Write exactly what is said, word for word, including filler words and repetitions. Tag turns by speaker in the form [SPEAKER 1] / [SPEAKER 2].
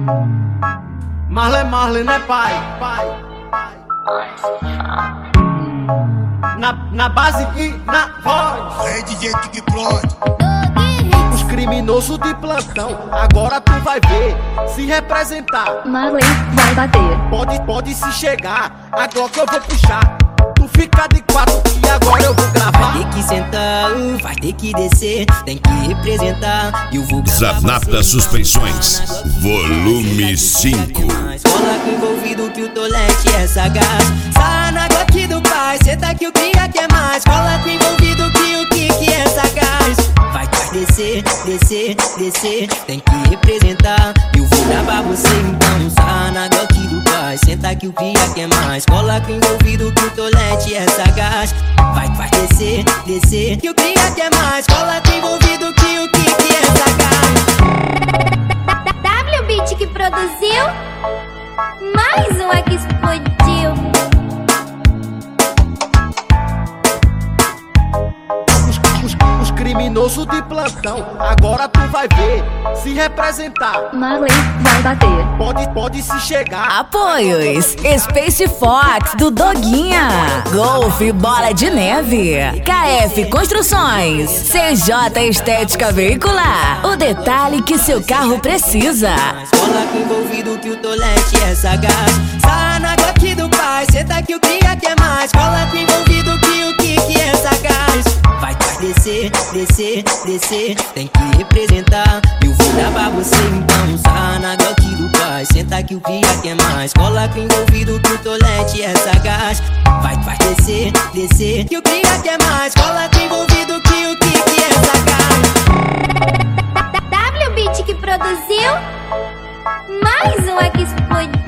[SPEAKER 1] Marley, Marley, né pai? Pai. Na, na base e na voz.
[SPEAKER 2] É D J que explode.
[SPEAKER 1] Os criminosos de plantão, agora tu vai ver se representar.
[SPEAKER 3] Marley vai bater.
[SPEAKER 1] Pode, pode se chegar, agora que eu vou puxar. Tu fica de quatro e agora eu vou gravar.
[SPEAKER 4] Vai ter que sentar, vai ter que descer, tem que representar. E eu vou
[SPEAKER 5] Zanata Suspensões, volume cinco.
[SPEAKER 4] Cola com envolvido que o tolete é sagaz. Sai na Glock do pai, senta que o cria quer mais. Cola com envolvido que o Kiki é sagaz. Vai descer, descer, descer, tem que representar. Eu vou gravar você então. Sai na Glock do pai, senta que o cria quer mais. Cola com envolvido que o tolete é sagaz. Vai, vai descer, descer, que o cria quer mais. Cola com envolvido que o Kiki é sagaz.
[SPEAKER 3] W Beat que produziu, mais uma que explodiu.
[SPEAKER 1] Os, os, os criminosos de plantão, agora tu vai ver se representar.
[SPEAKER 3] Marley vai bater.
[SPEAKER 1] Pode, pode se chegar.
[SPEAKER 6] Apoios: Space Fox do Doguinha, Golf Bola de Neve, K F Construções, C J Estética Veicular, o detalhe que seu carro precisa.
[SPEAKER 4] Cola com envolvido que o tolete é sagaz. Sai na Glock do pai, senta que o cria quer mais. Cola com envolvido que o Kiki é sagaz. Vai, vai descer, descer, descer, tem que representar. Eu vou gravar você então. Sai na Glock do pai, senta que o cria quer mais. Cola com envolvido que o tolete é sagaz. Vai, vai descer, descer, que o cria quer mais. Cola com envolvido que o Kiki é sagaz.
[SPEAKER 3] W Beat que produziu, mais uma que explodiu.